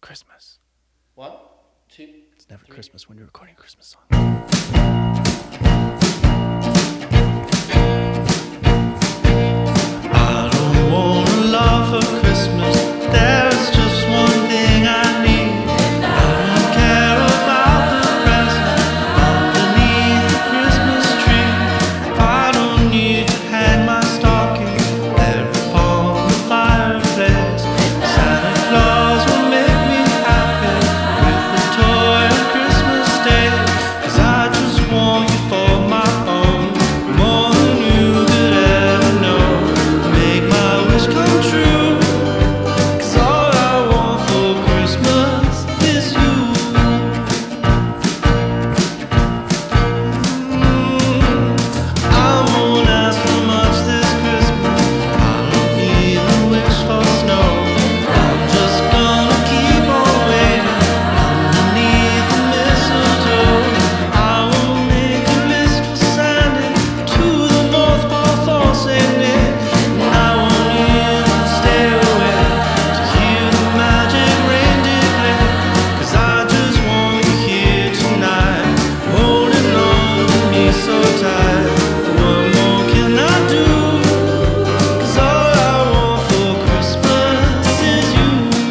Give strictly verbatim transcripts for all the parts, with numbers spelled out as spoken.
Christmas. One, two, It's never three. Christmas when you're recording a Christmas song. I don't want a lot for Christmas. There's just one thing I need. I don't care about the present underneath the Christmas tree. I don't need to hang my stocking there upon the fireplace. Santa Claus will make me happy with a toy on Christmas Day. 'Cause I just want you for my own, more than you could ever know. Make my wish come true. 'Cause all I want for Christmas is you. Mm, I won't ask for much this Christmas. I don't even wish for snow. I'm just gonna keep on waiting underneath the mistletoe. I will make a list for Santa to the North Pole for Saint Nick. And I won't even stay awake to hear the magic reindeer play. 'Cause I just want you here tonight, holding on to me so tight. What more can I do? 'Cause all I want for Christmas is you.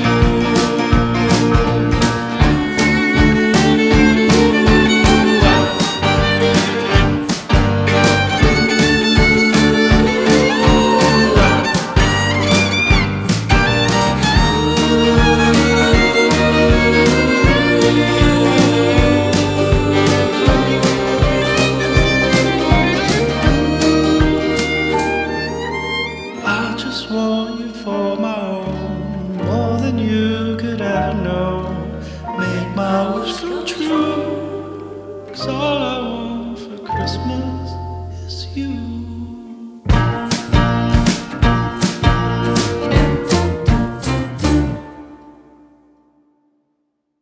I just want you for my own, more than you could ever know. Make my wish come true. 'Cause all I want for Christmas